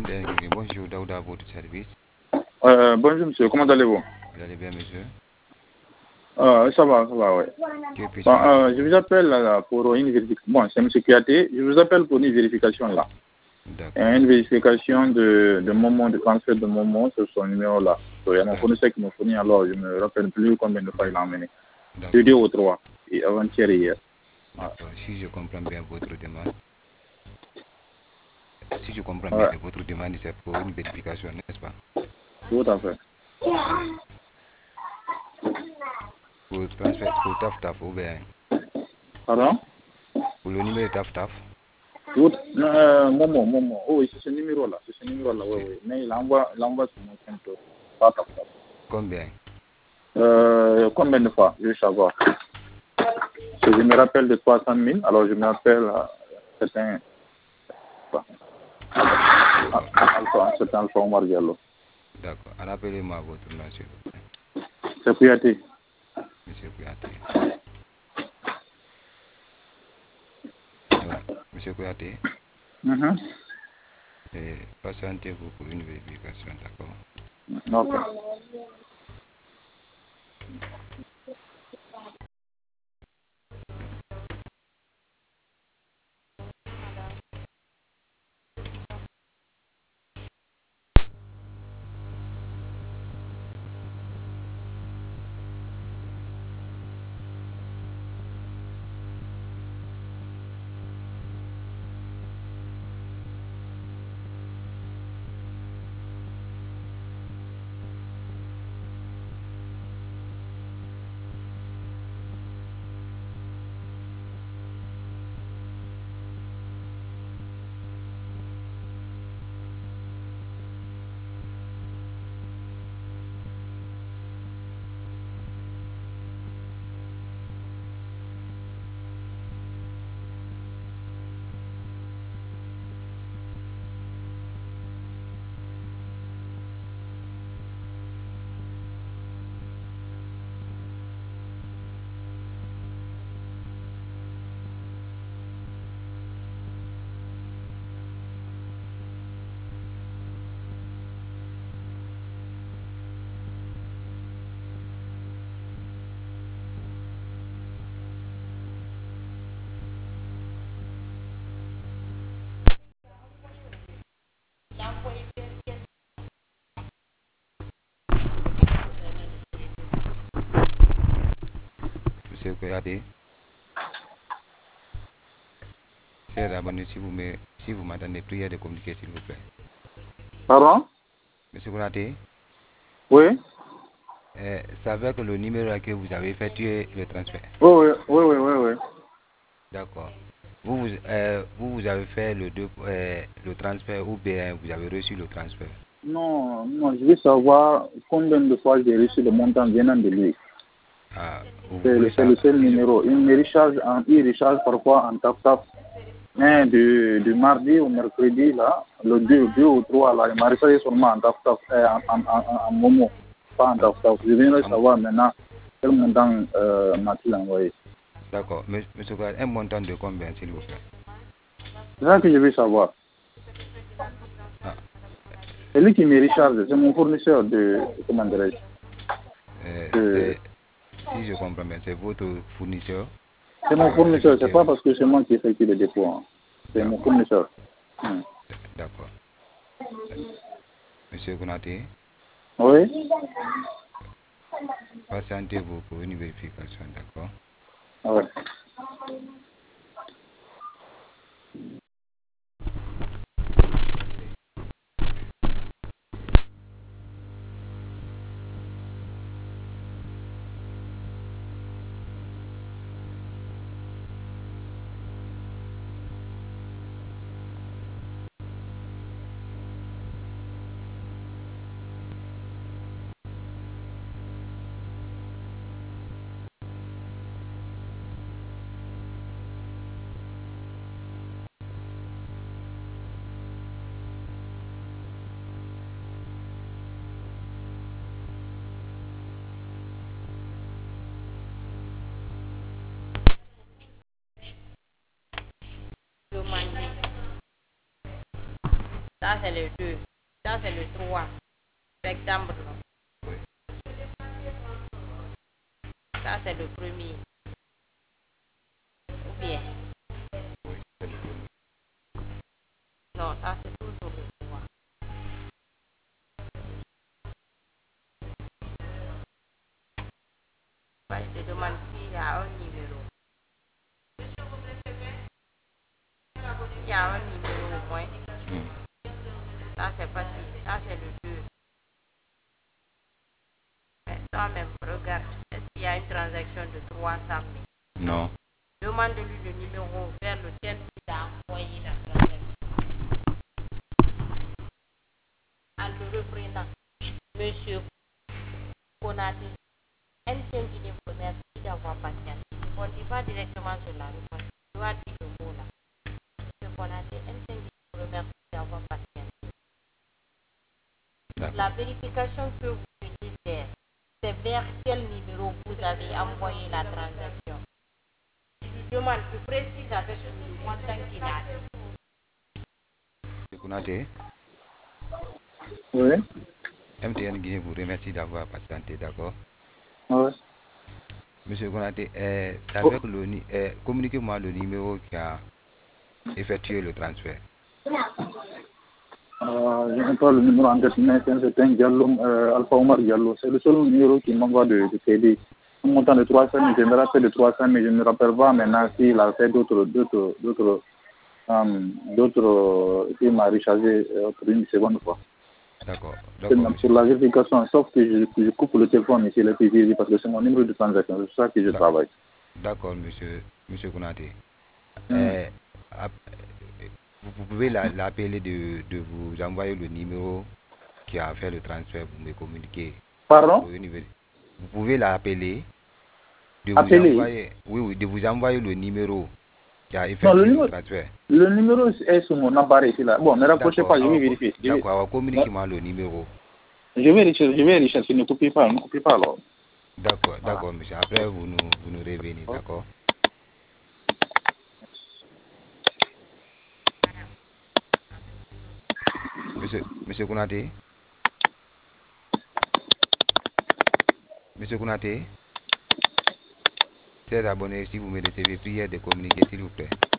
Bonjour Daouda, à votre service. Bonjour monsieur, comment allez-vous? Vous allez bien, monsieur? Ça va, ouais. Que puis-je Bon, faire pour je vous? vous appelle pour une vérification. Bon, c'est monsieur Kiaté. Je vous appelle pour une vérification là. D'accord. Une vérification de Momo, de transfert de Momo sur son numéro là. Il y a mon fournisseur qui m'a fourni, alors je ne me rappelle plus combien de fois il a emmené. Jeudi D'accord. au 3, et avant-hier et hier. D'accord. Si je comprends bien votre demande, Ouais, c'est pour une vérification, n'est-ce pas? tout à fait. Et pour transfert, pour Taf Taf ou bien Pardon? pour le numéro de Taf Taf, Momo. Oh, oui, c'est ce numéro là. C'est ce numéro là, oui, c'est oui. Mais il envoie sur mon compte. Pas top, top. combien? Combien de fois? Je veux savoir. Je me rappelle de 300 000, alors je me rappelle certain D'accord. Alpha Omar Diallo. D'accord. Rappelez-moi votre nom, s'il vous plaît. C'est Kouyaté. Monsieur Kouyaté. Voilà. Monsieur Kouyaté, patientez-vous pour une vérification, d'accord? Ok. Monsieur Kouyaté, c'est abonné si vous m'entendez, priez de communiquer, s'il vous plaît. Pardon? Monsieur Kouyaté, Oui? c'est avec le numéro que vous avez effectué le transfert. Oui. D'accord. Vous avez fait le transfert ou bien vous avez reçu le transfert? Non, je veux savoir combien de fois j'ai reçu le montant venant de lui. Ah, vous C'est voulez le ça? seul numéro. Il recharge parfois en tap-tap. Mais du mardi au mercredi, là, le 2 ou 3, là, il m'a rechargé seulement en tap-tap, en Momo, pas en tap-tap. Je viens de savoir maintenant quel montant m'a-t-il envoyé. D'accord. Monsieur Kouyaté, un montant de combien, s'il vous plaît? C'est ça que je veux savoir. Ah, C'est lui qui me recharge, c'est mon fournisseur de, comment dirais-je, si je comprends bien, c'est votre fournisseur c'est qui mon a fournisseur, c'est effectué. pas parce que c'est moi qui effectue le dépôt. Hein. C'est mon D'accord. fournisseur. D'accord. Monsieur Kouyaté, Oui? patientez-vous pour une vérification, d'accord? Ouais. Ça, c'est le 2. Ça, c'est le 3 septembre. Oui. Ça, c'est le premier. Ou bien? Oui, c'est le premier. Non, ça, c'est toujours le 3. Bah, je te demande s'il y a un numéro. Il y a un numéro au moins. Ça, c'est facile. Ça, c'est le 2. Mais toi-même, regarde. Est-ce qu'il y a une transaction de 300 000? Non. Demande-lui le numéro vers lequel il a envoyé la transaction. En le reprenant, Monsieur Konaté, MTN Guinée vous remercie d'avoir patienté. Ne comptez pas directement sur la réponse. Tu dois dire le mot là. Monsieur Konaté, MTN Guinée vous remercie d'avoir patienté. La vérification que vous venez faire, c'est vers quel numéro vous avez envoyé la transaction. Si tu demandes, tu précises avec le montant qu'il a dit. Monsieur Konaté, Oui. MTN Guinée vous remercie d'avoir patienté, d'accord? Oui. Monsieur Konaté, c'est avec communiquez-moi le numéro qui a effectué le transfert. Je n'ai pas le numéro en tête, mais c'est un Diallo, Alpha Omar Diallo. C'est le seul numéro qui m'envoie de TD. Un montant de 300 000, je me rappelle de 300 000, je ne me rappelle pas maintenant s'il a fait d'autres, s'il m'a rechargé pour une seconde fois. D'accord. Pour la vérification, sauf que je coupe le téléphone ici, le PV, parce que c'est mon numéro de transaction, c'est ça que je travaille. D'accord, monsieur Konaté. Vous pouvez l'appeler de vous envoyer le numéro qui a fait le transfert pour me communiquer. Pardon? Vous pouvez l'appeler de vous envoyer le numéro qui a effectué le transfert. Le numéro est sur mon appareil ici là. Bon, ne rapprochez pas, je vais vérifier. D'accord, communiquez-moi le numéro. Je vais rechercher, ne coupez pas alors. D'accord, monsieur. Après, vous nous revenez, d'accord? Monsieur Konaté? Monsieur Konaté? Chers abonnés, si vous me recevez, priez de communiquer, s'il vous plaît.